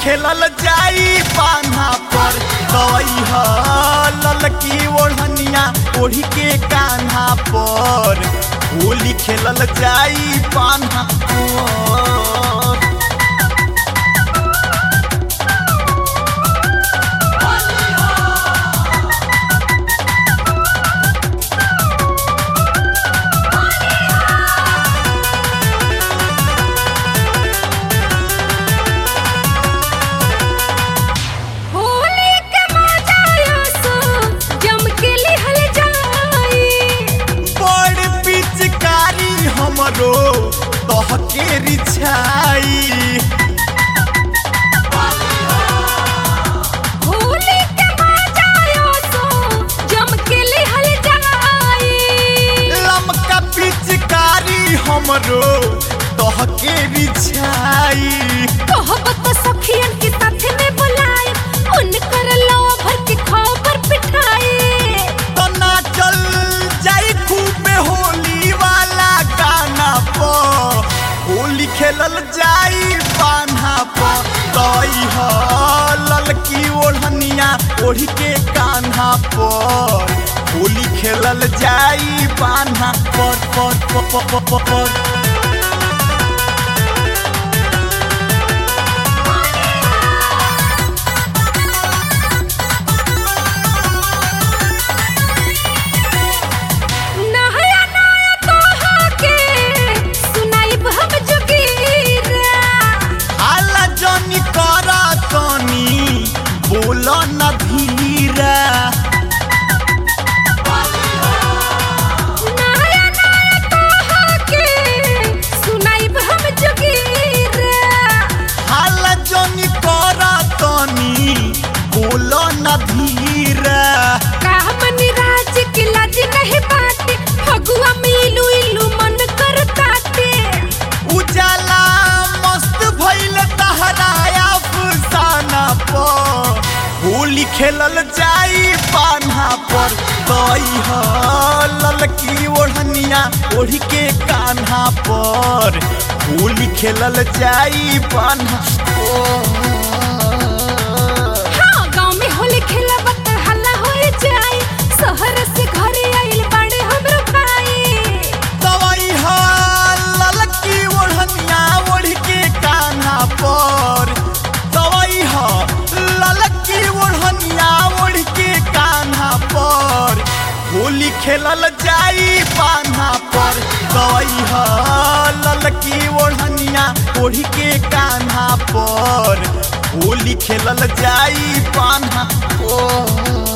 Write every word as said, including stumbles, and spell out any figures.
खेलल जाई पान्हा पर दई ह ललकी ओढ़निया ओढ़ी के कान्हा पर होली खेलल जाई पान्हा पर। हमरो तहकेरी छाई होली के मजायो सो जम के लिहल जाई लमका पिचकारी हमरो तहकेरी छाई कहबत सखियन के साथ में बुलाए उनकर लो भर के खबर पिठाई तो ना चल जाई खूब होली वाला गाना पर होली खेलल जाई पान्हा पर दई ह ललकी ओढ़निया ओढ़ी के कान्हा पर होली खेलल जाई पान्हा पर पर पर पर पर पर। बोलो न धीरा नया नया कहा के सुनाइब हम जोगीरा हाला जोनी करा तनी बोलो न धीरा कामनी राज की लाज नहीं बाटे फगुआ मिलू इलू मन करताते उजाला मस्त भइल तहराया फसाना पर होली खेलल जाई पान्हा पर दई ह ललकी ओढ़निया ओढ़ी के कान्हा पर होली खेलल जाई पान्हा हाँ गाँव में होली खेलब त हल्ला हो जाई शहर से घरे आइल बाड़े हमरो भाई दवाई ह ललकी ओढ़निया ओढ़ी के कान्हा पर दवाई ह ललकी ओढ़निया ओढ़ के कान्हा पर होली खेलल जाई पान्हा पर दई ह ललकी ओढ़निया ओढ़ के कान्हा पर होली खेलल जाई पान्हा पर।